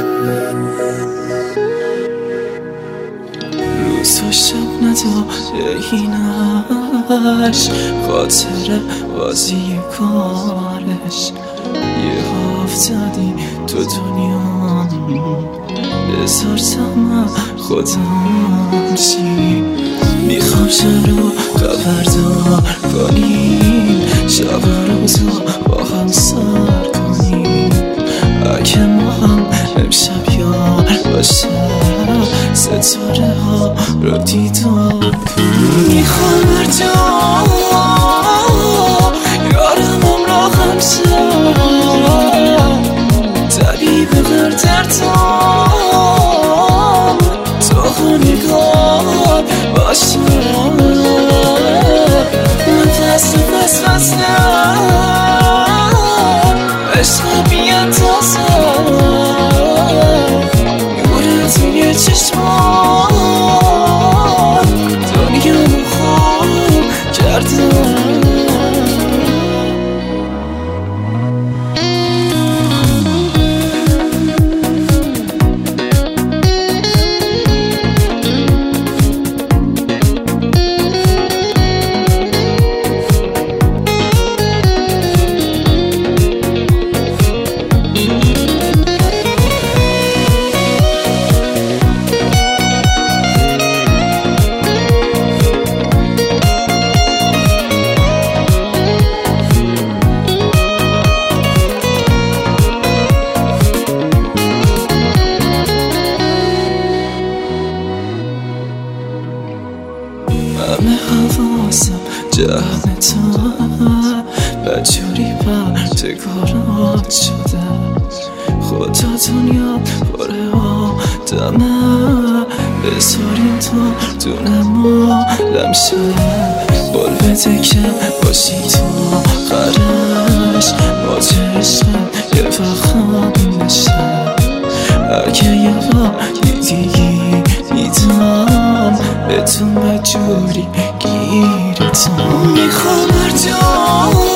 روز و شب نداره اینش خاطر بازی کارش یه افتادی تو دنیا بذار تا خودم شی میخوام شروع خبردار کنیم شب و روزو با هم سر کنیم اگه ما هم امشب یار باشه ستاره ها رو دیدار کنیم میخوام هر جا یارمم را همشه طبیب هر دردم تو خونگار باشه من فصل عشق بیان تازه نور توی چشمان دنیا خوب کردم همه حواسم جمع تا بدجوری پرتگارات شده خدا دنیا پره آدمه بذاریم تا دونم آلم شه قول بده که باشی تو آخرش باجه عشقم یه وقت نشه اگه یه وقتی دیگی میدم به تو مجوری گیرتم میخوام هر جا